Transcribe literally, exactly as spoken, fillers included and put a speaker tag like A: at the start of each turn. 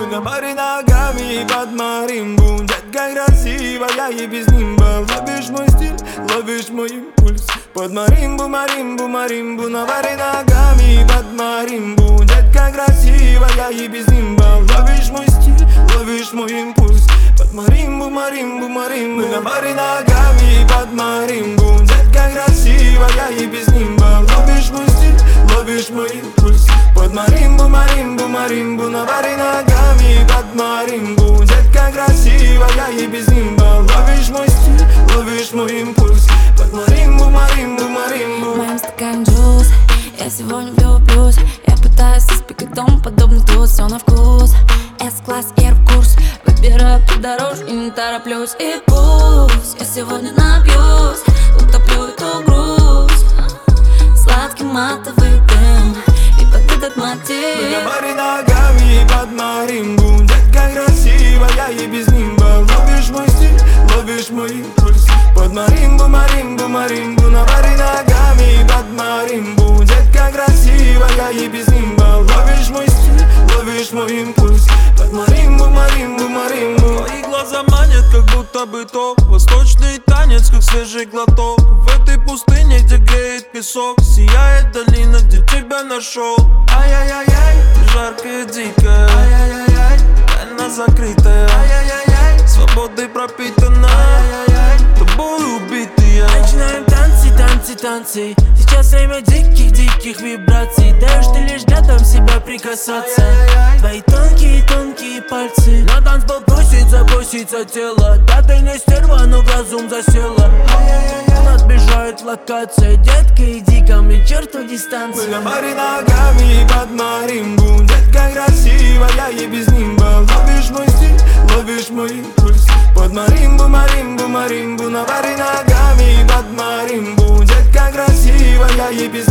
A: на баре ногами под маримбу. Детка красивая и без нимба. Ловишь мой стиль, ловишь мой импульс. Под маримбу, маримбу, маримбу. На баре ногами под маримбу. Детка красивая и без нимба. Ловишь мой стиль, ловишь мой импульс. Под маримбу, маримбу, маримбу. На баре ногами под маримбу. Детка красивая и без нимба. Ловишь мой стиль, ловишь мой импульс. Под маримбу, маримбу, маримбу. На баре ногами под маримбу. Детка красивая и без нимба. Ловишь мой стиль, ловишь мой импульс. Под маримбу, маримбу, маримбу.
B: В моем стакане джуз, я сегодня влюблюсь. Я пытаюсь испекать дом, подобный тут, все на вкус. С-класс, эйр-курс, выбираю по дороже и не тороплюсь. И пусть я сегодня напьюсь, утоплю эту грусть. Сладкий матовый дым и под этот мотив.
A: На баре ногами под маримбу. Детка красивая и без нимба. Ловишь мой стиль, ловишь мой импульс. Под маримбу, маримбу, маримбу. На баре ногами под маримбу. Детка красивая и без нимба. Ловишь мой стиль, ловишь мой импульс. Под маримбу, маримбу, маримбу.
C: Твои глаза манят, как будто бы то восточный танец, как свежий глоток. В этой пустыне, где греет песок, сияет долина, где тебя нашел. Ай-яй-яй-яй, ты жаркая, дикая, ай-яй-яй-яй, тайна закрытая, ай-яй-яй-яй, свободой пропитана, ай-яй-яй, тобой убитая. Начинаем танцы, танцы, танцы. Сейчас время диких-диких вибраций. Даешь ты лишь рядом себя прикасаться. Твои тонкие-тонкие пальцы. На танцпол просит заброситься тело. Да ты не стерва, но в разум засела. Отбежает локация. Детка, иди ко мне, черту дистанцию.
A: На баре ногами под маримбу. Детка красивая и без нимба. Ловишь мой стиль, ловишь мой импульс. Под маримбу, маримбу, маримбу. На баре ногами под маримбу. Детка красивая и без